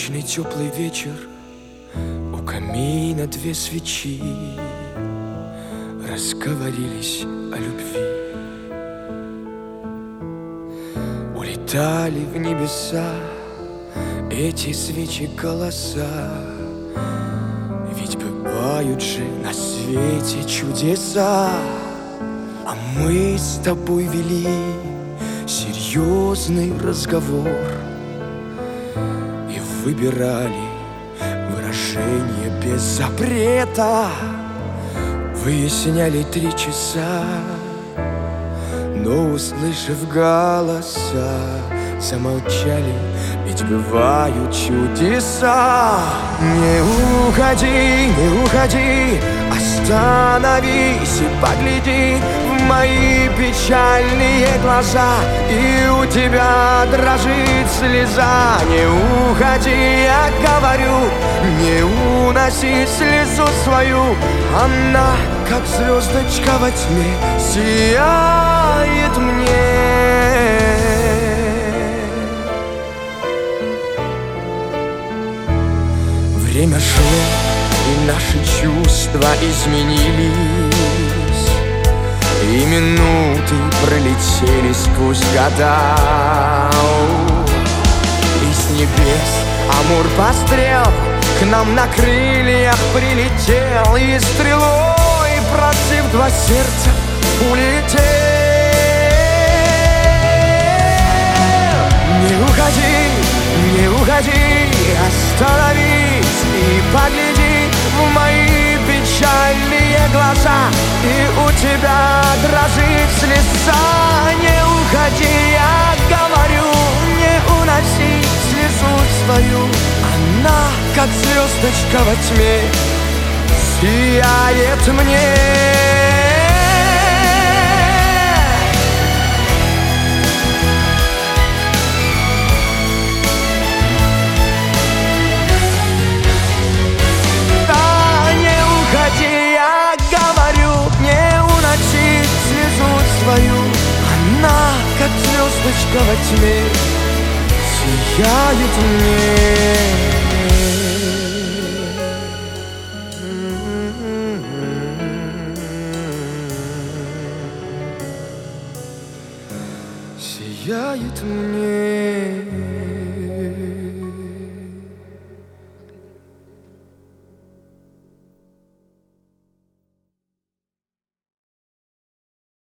Солнечный теплый вечер, у камина две свечи разговорились о любви. Улетали в небеса эти свечи голоса. Ведь бывают же на свете чудеса. А мы с тобой вели серьезный разговор и выбирали выражение без запрета. Выясняли 3 часа, но, услышав голоса, замолчали, ведь бывают чудеса. Не уходи, не уходи, остановись и погляди в мои печальные глаза, и у тебя дрожит слеза. Не уходи, я говорю, не уноси слезу свою. Она, как звездочка во тьме, сияет мне. Время шло, и наши чувства изменились, и минуты пролетели сквозь года. И с небес Амур пострел к нам на крыльях прилетел, и стрелой, пронзив 2 сердца, улетел. Не уходи, не уходи, остановись и погляди в мои печальные глаза, и у тебя дрожит слеза. Не уходи, я говорю, не уноси слезу свою. Она, как звездочка во тьме, сияет мне. Она, как звездочка во тьме, сияет мне. Сияет мне.